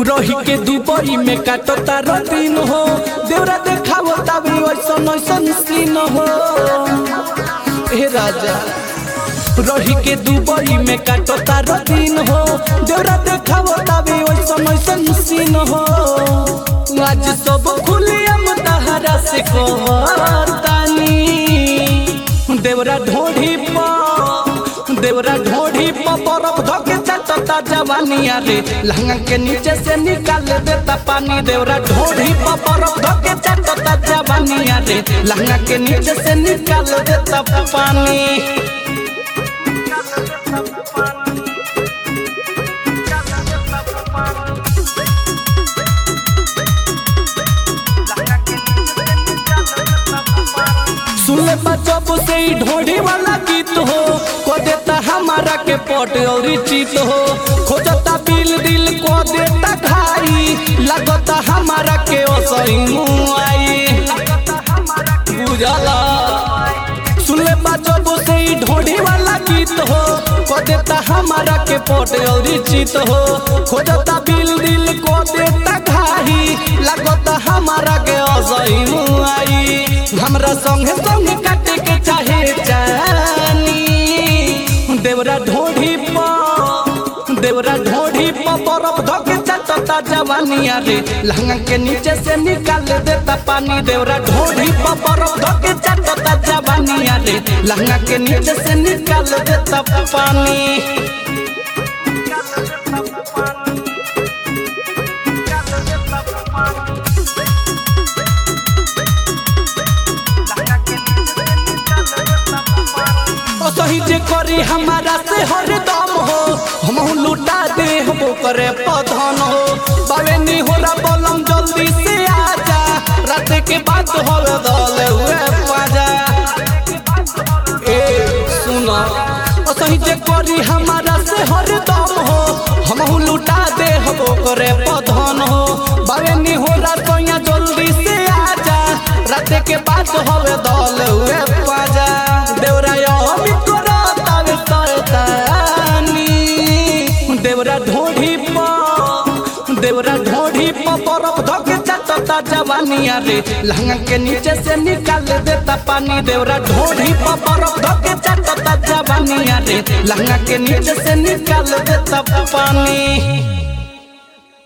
रही के दुबई में काटता दिन हो देवरा देखावो तबे ऐसन ऐसन सीन हो। हे राजा रही के दुबई में काटता दिन हो देवरा देखावो तबे ऐसन ऐसन सीन हो। आज सब खुलियम तहरा से कहतानी देवरा ढोढ़ी पर बर्फ धके चटता जवानिया रे लहंगा के नीचे से निकाल देता पानी। देवरा ढोढ़ी पर बर्फ धके चटता जवानिया रे लहंगा के नीचे से निकाल देता पानी। सुनले जब से ही ढोढ़ी वाला गीत हो को देता हमारा के पट और चीत हो। खोजता बिल दिल को देता घाई लगता हमारा के असही मुआई बुझला। सुनले जब से ही ढोढ़ी वाला गीत हो को देता हमारा के पट और चीत हो। खोजता बिल दिल को देता घाई लगता हमारा के असही मुआई। हमरा संगे संगे काटे के चाहे जानी देवरा ढोढ़ी पर बर्फ धके चटता जवानिया रे लहंगा के नीचे से निकाल देता पानी। देवरा ढोढ़ी पर बर्फ धके चटता जवानिया रे लहंगा के नीचे से निकाल देता पानी। सही जे करी हमारा से हरदम हो हम लुटा दे हो करे पधन हो। बावेनी हो रा बलम जल्दी से आजा रात के बाद हो दल हुए पाजा। ए सुनो सही जे करी हमारा से हरदम हो हम लुटा दे हो करे पधन हो। बावेनी हो रा सोया जल्दी से आजा रात के बाद हो दल हुए पाजा। देवरा ढोढ़ी पर बर्फ धके चटता जवानिया रे लहंगा के नीचे से निकाल देता पानी। देवरा ढोढ़ी पर बर्फ धके चटता जवानिया रे लहंगा के नीचे से निकाल देता पानी।